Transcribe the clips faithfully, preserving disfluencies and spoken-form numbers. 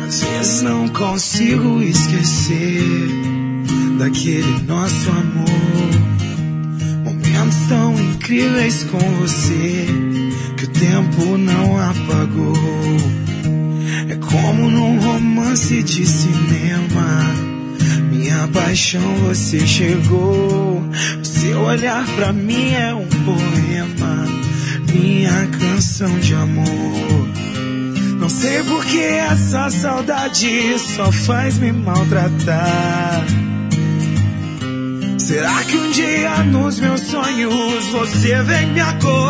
Às vezes não consigo esquecer daquele nosso amor. Momentos tão incríveis com você que o tempo não apagou. É como num romance de cinema, minha paixão você chegou. O seu olhar pra mim é um poema, minha canção de amor. Não sei por que essa saudade só faz me maltratar. Será que um dia nos meus sonhos você vem me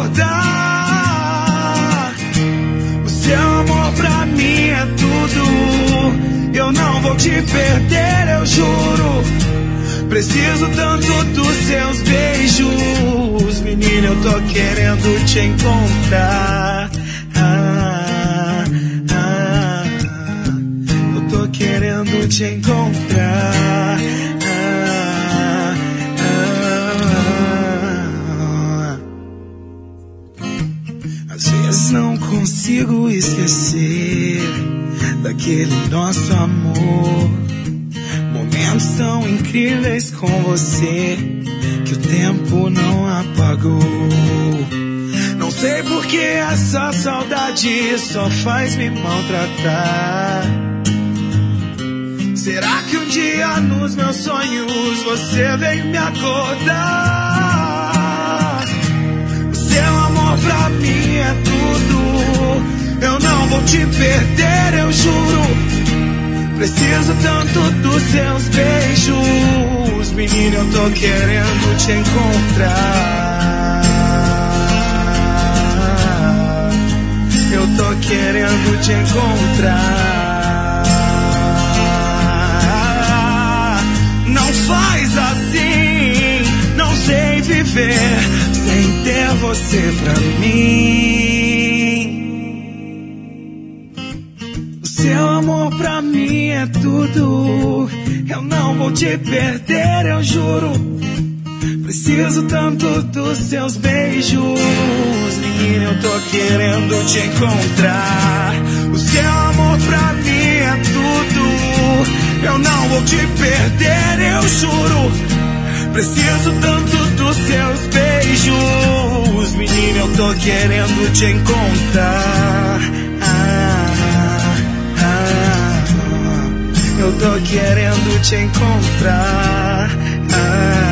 acordar? O seu amor pra mim é tudo, eu não vou te perder, eu juro. Preciso tanto dos seus beijos, menina, eu tô querendo te encontrar. Ah, ah, eu tô querendo te encontrar. Às vezes não consigo esquecer daquele nosso amor. Momentos tão incríveis com você que o tempo não apagou. Não sei por que essa saudade só faz me maltratar. Será que um dia nos meus sonhos você vem me acordar? O seu amor pra mim é tudo, eu não vou te perder, eu juro. Preciso tanto dos seus beijos, menina, eu tô querendo te encontrar. Eu tô querendo te encontrar. Não faz assim, não sei viver sem ter você pra mim. Seu amor pra mim é tudo, eu não vou te perder, eu juro. Preciso tanto dos seus beijos, menina, eu tô querendo te encontrar. O seu amor pra mim é tudo, eu não vou te perder, eu juro. Preciso tanto dos seus beijos, menina, eu tô querendo te encontrar. Eu tô querendo te encontrar. Ah.